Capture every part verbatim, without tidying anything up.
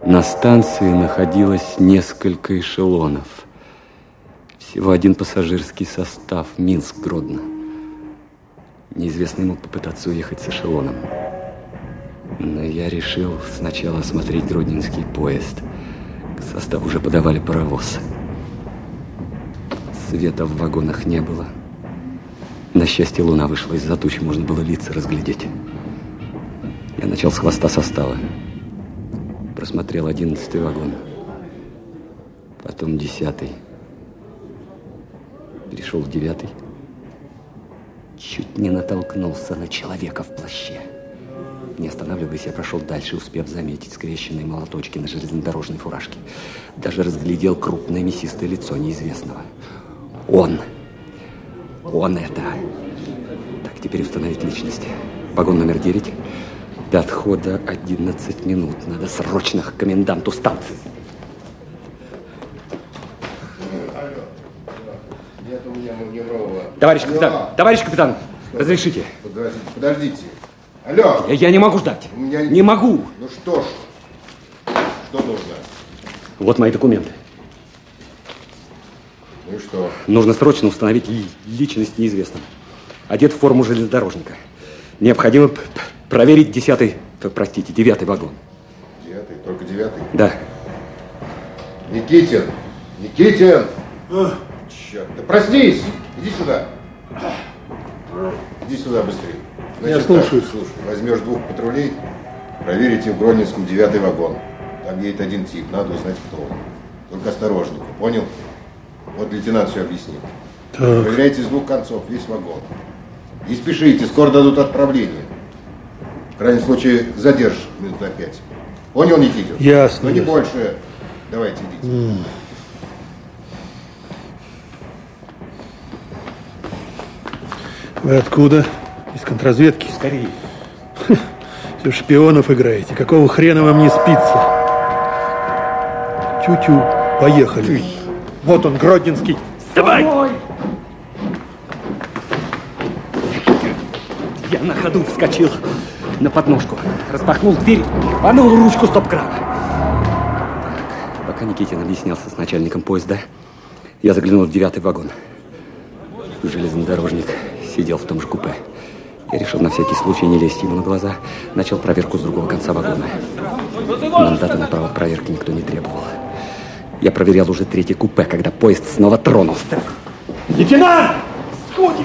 На станции находилось несколько эшелонов. Всего один пассажирский состав, Минск-Гродно. Неизвестный мог попытаться уехать с эшелоном. Но я решил сначала осмотреть гродненский поезд. К составу уже подавали паровоз. Света в вагонах не было. На счастье, луна вышла из-за туч, можно было лица разглядеть. Я начал с хвоста состава. Просмотрел одиннадцатый вагон. Потом десятый. Перешел в девятый. Чуть не натолкнулся на человека в плаще. Не останавливаясь, я прошел дальше, успев заметить скрещенные молоточки на железнодорожной фуражке. Даже разглядел крупное мясистое лицо неизвестного. Он. Он это. Так, теперь установить личность. Вагон номер девять. До отхода одиннадцать минут. Надо срочно к коменданту станции. Нет у меня маневрового. Товарищ капитан, Алло. товарищ капитан, что? Разрешите. Подождите, подождите. Алло. Я, я не могу ждать. У меня... Не могу. Ну что ж, что нужно? Вот мои документы. Ну и что? Нужно срочно установить личность неизвестного. Одет в форму железнодорожника. Необходимо проверить десятый, простите, девятый вагон. Девятый? Только девятый? Да. Никитин! Никитин! Ох, черт, да проснись! Иди сюда. Иди сюда быстрее. Значит, Я слушаю. Так, слушай, возьмешь двух патрулей, проверите в Гродненском девятый вагон. Там едет один тип, надо узнать, кто он. Только осторожненько, понял? Вот лейтенант все объяснит. Так. Проверяйте с двух концов весь вагон. Не спешите, скоро дадут отправление. В крайнем случае задержишь минут на пять. Понял, Никитин? Ясно. Но не больше. Давайте, идите. Mm. Вы откуда? Из контрразведки? Скорее. Все шпионов играете. Какого хрена вам не спится? Тю-тю. Поехали. Ты. Вот он, Гродненский. Давай! Я на ходу вскочил на подножку, распахнул дверь и рванул ручку стоп-крана. Так, пока Никитин объяснялся с начальником поезда, я заглянул в девятый вагон. Железнодорожник сидел в том же купе. Я решил на всякий случай не лезть ему на глаза. Начал проверку с другого конца вагона. Мандата на право проверки никто не требовал. Я проверял уже третье купе, когда поезд снова тронулся. Лейтенант! Сходи!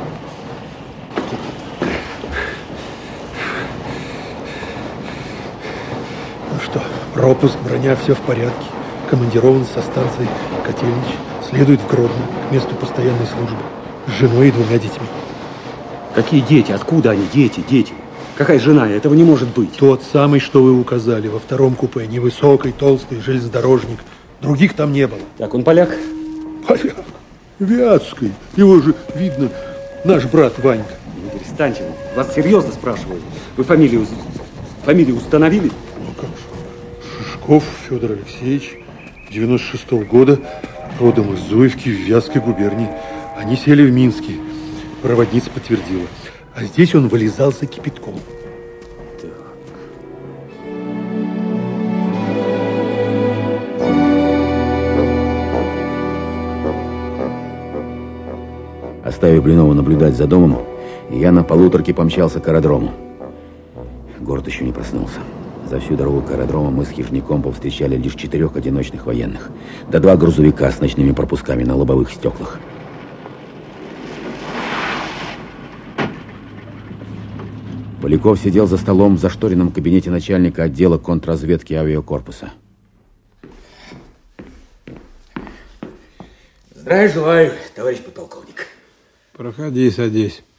Ну что, пропуск, броня, все в порядке. Командирован со станции Котельнич. Следует в Гродно, к месту постоянной службы. С женой и двумя детьми. Какие дети? Откуда они? Дети, дети. Какая жена? Этого не может быть. Тот самый, что вы указали во втором купе. Невысокий, толстый, железнодорожник. Других там не было. Так, он поляк? Поляк? Вятский. Его же видно, наш брат Ванька. Ну, перестаньте. Вас серьезно спрашивают. Вы фамилию, фамилию установили? Ну, как же. Шишков Федор Алексеевич. девяносто шестого года. Родом из Зуевки в Вятской губернии. Они сели в Минске. Проводница подтвердила. А здесь он вылезал за кипятком. Так. Оставив Блинова наблюдать за домом, я на полуторке помчался к аэродрому. Город еще не проснулся. За всю дорогу к аэродрому мы с Хижняком повстречали лишь четырех одиночных военных, да два грузовика с ночными пропусками на лобовых стеклах. Поляков сидел за столом в зашторенном кабинете начальника отдела контрразведки авиакорпуса. Здравия желаю, товарищ подполковник. Проходи, садись.